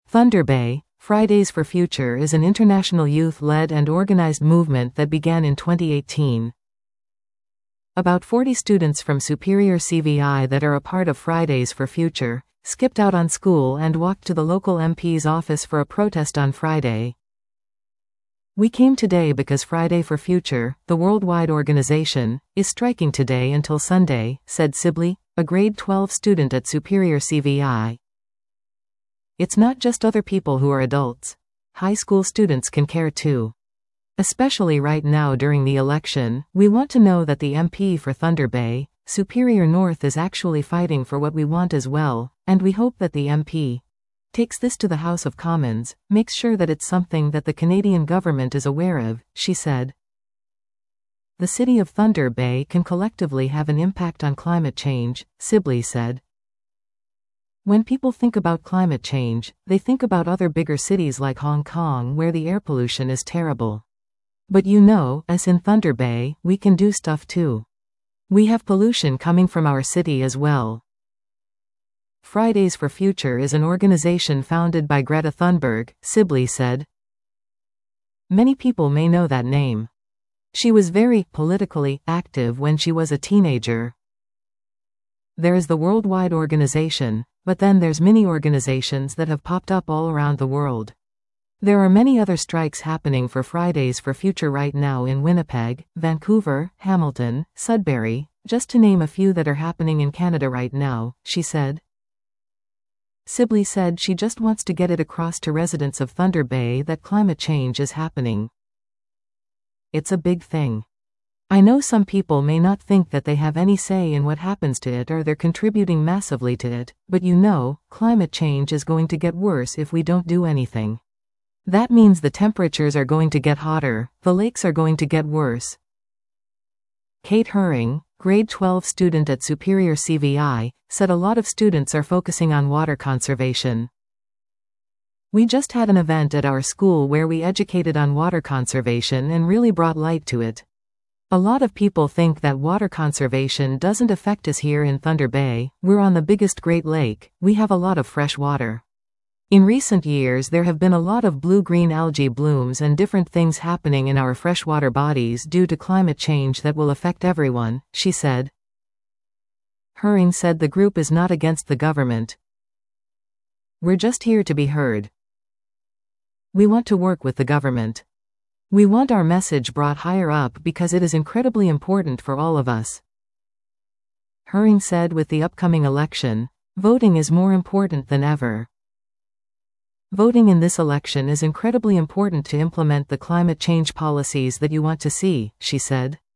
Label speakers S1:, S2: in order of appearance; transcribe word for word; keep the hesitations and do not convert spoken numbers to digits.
S1: Thunder Bay, Fridays for Future is an international youth-led and organized movement that began in twenty eighteen. About forty students from Superior C V I that are a part of Fridays for Future skipped out on school and walked to the local M P's office for a protest on Friday. "We came today because Friday for Future, the worldwide organization, is striking today until Sunday," said Sibley, a grade twelve student at Superior C V I. "It's not just other people who are adults. High school students can care too. Especially right now during the election, we want to know that the M P for Thunder Bay, Superior North is actually fighting for what we want as well, and we hope that the M P takes this to the House of Commons, makes sure that it's something that the Canadian government is aware of," she said. "The city of Thunder Bay can collectively have an impact on climate change," Sibley said. "When people think about climate change, they think about other bigger cities like Hong Kong where the air pollution is terrible. But you know, as in Thunder Bay, we can do stuff too. We have pollution coming from our city as well." Fridays for Future is an organization founded by Greta Thunberg, Sibley said. "Many people may know that name. She was very politically active when she was a teenager. There is the worldwide organization, but then there's many organizations that have popped up all around the world. There are many other strikes happening for Fridays for Future right now in Winnipeg, Vancouver, Hamilton, Sudbury, just to name a few that are happening in Canada right now," she said. Sibley said she just wants to get it across to residents of Thunder Bay that climate change is happening. "It's a big thing. I know some people may not think that they have any say in what happens to it or they're contributing massively to it, but you know, climate change is going to get worse if we don't do anything. That means the temperatures are going to get hotter, the lakes are going to get worse." Kate Herring, grade twelve student at Superior C V I, said a lot of students are focusing on water conservation. "We just had an event at our school where we educated on water conservation and really brought light to it. A lot of people think that water conservation doesn't affect us here in Thunder Bay. We're on the biggest Great Lake, we have a lot of fresh water. In recent years there have been a lot of blue-green algae blooms and different things happening in our freshwater bodies due to climate change that will affect everyone," she said. Herring said the group is not against the government. "We're just here to be heard. We want to work with the government. We want our message brought higher up because it is incredibly important for all of us." Herring said with the upcoming election, voting is more important than ever. "Voting in this election is incredibly important to implement the climate change policies that you want to see," she said.